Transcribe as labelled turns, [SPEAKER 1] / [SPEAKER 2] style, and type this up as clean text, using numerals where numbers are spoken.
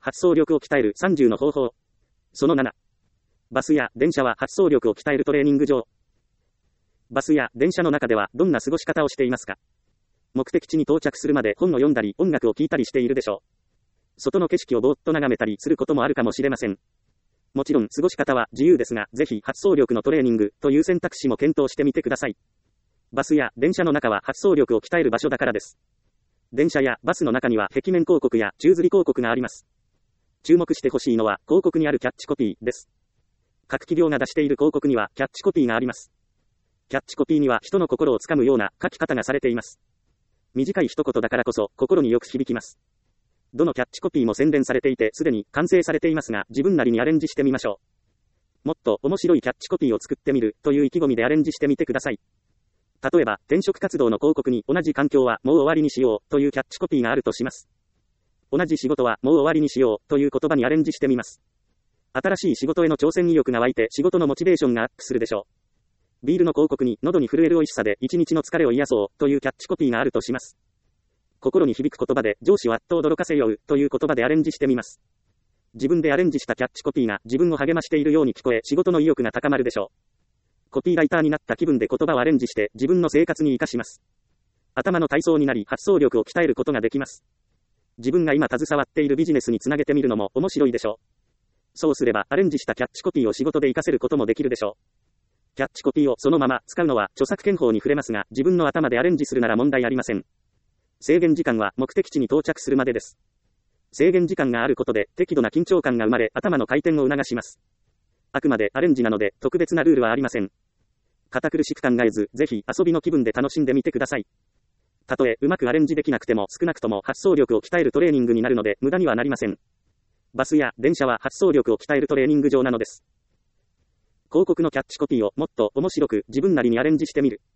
[SPEAKER 1] 発想力を鍛える30の方法。その7。バスや電車は発想力を鍛えるトレーニング場。バスや電車の中ではどんな過ごし方をしていますか？目的地に到着するまで本を読んだり音楽を聴いたりしているでしょう。外の景色をぼーっと眺めたりすることもあるかもしれません。もちろん過ごし方は自由ですが、ぜひ発想力のトレーニングという選択肢も検討してみてください。バスや電車の中は発想力を鍛える場所だからです。電車やバスの中には壁面広告や宙吊り広告があります。注目してほしいのは広告にあるキャッチコピーです。各企業が出している広告にはキャッチコピーがあります。キャッチコピーには人の心をつかむような書き方がされています。短い一言だからこそ心によく響きます。どのキャッチコピーも宣伝されていてすでに完成されていますが、自分なりにアレンジしてみましょう。もっと面白いキャッチコピーを作ってみるという意気込みでアレンジしてみてください。例えば、転職活動の広告に同じ環境はもう終わりにしようというキャッチコピーがあるとします。同じ仕事はもう終わりにしようという言葉にアレンジしてみます。新しい仕事への挑戦意欲が湧いて仕事のモチベーションがアップするでしょう。ビールの広告に喉に震える美味しさで一日の疲れを癒そうというキャッチコピーがあるとします。心に響く言葉で上司をあっと驚かせようという言葉でアレンジしてみます。自分でアレンジしたキャッチコピーが自分を励ましているように聞こえ仕事の意欲が高まるでしょう。コピーライターになった気分で言葉をアレンジして自分の生活に活かします。頭の体操になり発想力を鍛えることができます。自分が今携わっているビジネスにつなげてみるのも面白いでしょう。そうすればアレンジしたキャッチコピーを仕事で活かせることもできるでしょう。キャッチコピーをそのまま使うのは著作権法に触れますが、自分の頭でアレンジするなら問題ありません。制限時間は目的地に到着するまでです。制限時間があることで適度な緊張感が生まれ頭の回転を促します。あくまでアレンジなので特別なルールはありません。堅苦しく考えず、ぜひ遊びの気分で楽しんでみてください。たとえうまくアレンジできなくても少なくとも発想力を鍛えるトレーニングになるので無駄にはなりません。バスや電車は発想力を鍛えるトレーニング場なのです。広告のキャッチコピーをもっと面白く自分なりにアレンジしてみる。